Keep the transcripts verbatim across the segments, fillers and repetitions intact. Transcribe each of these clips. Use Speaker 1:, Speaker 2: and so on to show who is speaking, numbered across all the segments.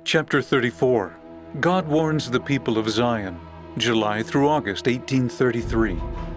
Speaker 1: Chapter thirty-four. God warns the people of Zion, July through August eighteen thirty-three.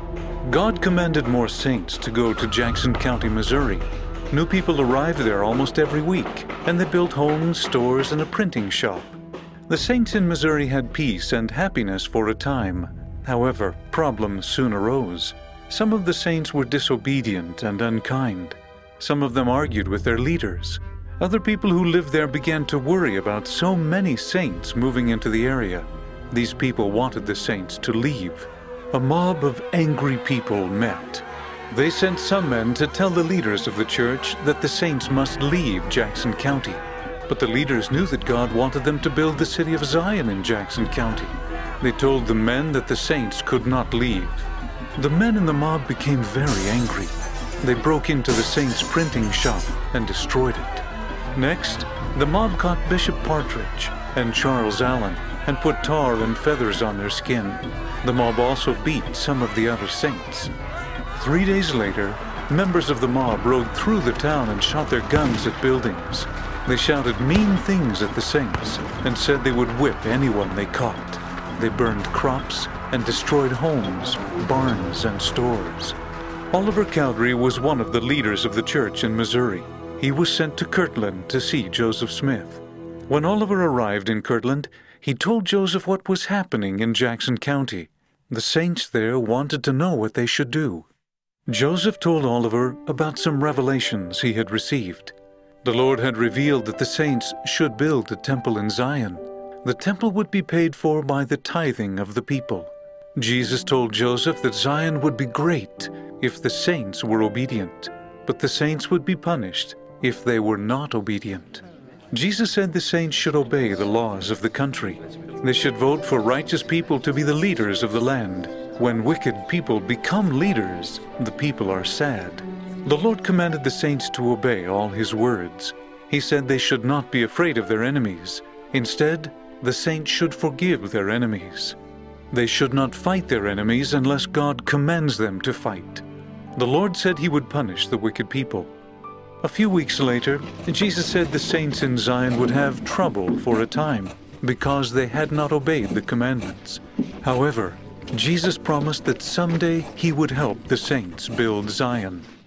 Speaker 1: God commanded more saints to go to Jackson County, Missouri. New people arrived there almost every week, and they built homes, stores, and a printing shop. The saints in Missouri had peace and happiness for a time. However, problems soon arose. Some of the saints were disobedient and unkind. Some of them argued with their leaders. Other people who lived there began to worry about so many saints moving into the area. These people wanted the saints to leave. A mob of angry people met. They sent some men to tell the leaders of the church that the saints must leave Jackson County. But the leaders knew that God wanted them to build the city of Zion in Jackson County. They told the men that the saints could not leave. The men in the mob became very angry. They broke into the saints' printing shop and destroyed it. Next, the mob caught Bishop Partridge and Charles Allen and put tar and feathers on their skin. The mob also beat some of the other saints. Three days later, members of the mob rode through the town and shot their guns at buildings. They shouted mean things at the saints and said they would whip anyone they caught. They burned crops and destroyed homes, barns, and stores. Oliver Cowdery was one of the leaders of the church in Missouri. He was sent to Kirtland to see Joseph Smith. When Oliver arrived in Kirtland, he told Joseph what was happening in Jackson County. The saints there wanted to know what they should do. Joseph told Oliver about some revelations he had received. The Lord had revealed that the saints should build a temple in Zion. The temple would be paid for by the tithing of the people. Jesus told Joseph that Zion would be great if the saints were obedient, but the saints would be punished if they were not obedient. Jesus said the saints should obey the laws of the country. They should vote for righteous people to be the leaders of the land. When wicked people become leaders, the people are sad. The Lord commanded the saints to obey all His words. He said they should not be afraid of their enemies. Instead, the saints should forgive their enemies. They should not fight their enemies unless God commands them to fight. The Lord said He would punish the wicked people. A few weeks later, Jesus said the saints in Zion would have trouble for a time because they had not obeyed the commandments. However, Jesus promised that someday He would help the saints build Zion.